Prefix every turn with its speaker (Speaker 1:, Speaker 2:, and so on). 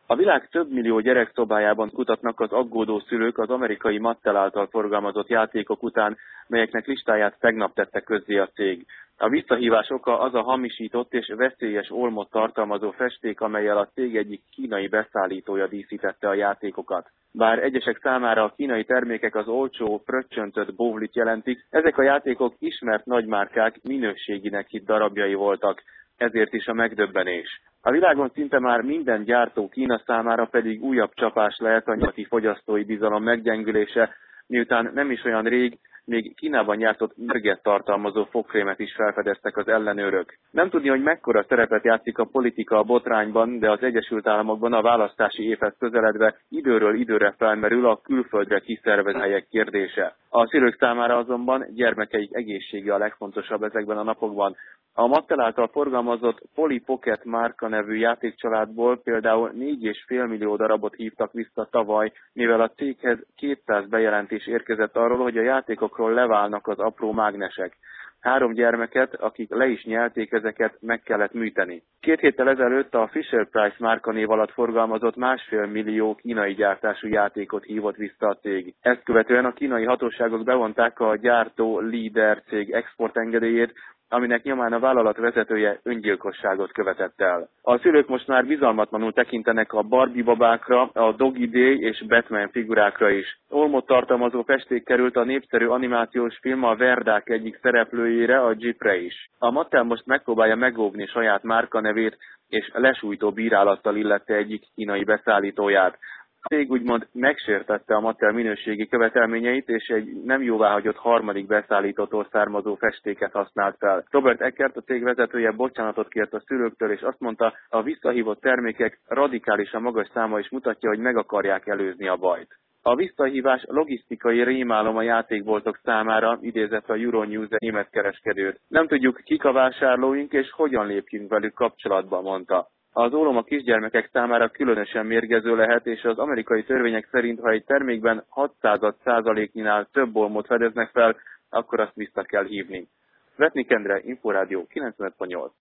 Speaker 1: A világ több millió gyerekszobájában kutatnak az aggódó szülők az amerikai Mattel által forgalmazott játékok után, melyeknek listáját tegnap tette közzé a cég. A visszahívás oka az a hamisított és veszélyes olmot tartalmazó festék, amellyel a cég egyik kínai beszállítója díszítette a játékokat. Bár egyesek számára a kínai termékek az olcsó, fröccsöntött bóvlit jelentik, ezek a játékok ismert nagymárkák minőséginek hitt darabjai voltak, ezért is a megdöbbenés. A világon szinte már minden gyártó Kína számára pedig újabb csapás lehet a nyugati fogyasztói bizalom meggyengülése, miután nem is olyan rég még Kínában gyártott mérget tartalmazó fogkrémet is felfedeztek az ellenőrök. Nem tudni, hogy mekkora szerepet játszik a politika a botrányban, de az Egyesült Államokban a választási évhez közeledve időről időre felmerül a külföldre kiszervezett helyek kérdése. A szülők számára azonban gyermekeik egészsége a legfontosabb ezekben a napokban. A Mattel által forgalmazott Polly Pocket márka nevű játékcsaládból például 4,5 millió darabot hívtak vissza tavaly, mivel a céghez 200 bejelentés érkezett arról, hogy a játékokról leválnak az apró mágnesek. 3 gyermeket, akik le is nyelték ezeket, meg kellett műteni. 2 héttel ezelőtt a Fisher-Price márkanév alatt forgalmazott 1,5 millió kínai gyártású játékot hívott vissza a cég. Ezt követően a kínai hatóságok bevonták a gyártó Leader cég exportengedélyét, aminek nyomán a vállalat vezetője öngyilkosságot követett el. A szülők most már bizalmatlanul tekintenek a Barbie babákra, a Doggy Day és Batman figurákra is. Olmot tartalmazó festék került a népszerű animációs film a Verdák egyik szereplőjére, a Jeepre is. A Mattel most megpróbálja megóvni saját márkanevét, és lesújtó bírálattal illette egyik kínai beszállítóját. A cég úgymond megsértette a Mattel minőségi követelményeit, és egy nem jóváhagyott harmadik beszállítótól származó festéket használt fel. Robert Eckert, a cég vezetője bocsánatot kért a szülőktől, és azt mondta, a visszahívott termékek radikálisan magas száma is mutatja, hogy meg akarják előzni a bajt. A visszahívás logisztikai rémálom a játékboltok számára, idézett a Euronews német kereskedőt. Nem tudjuk, kik a vásárlóink és hogyan lépjünk velük kapcsolatba, mondta. Az ólom a kisgyermekek számára különösen mérgező lehet, és az amerikai törvények szerint, ha egy termékben 600%-nál több olmot fedeznek fel, akkor azt vissza kell hívni. Vetnik Endre, Inforádió 95.8.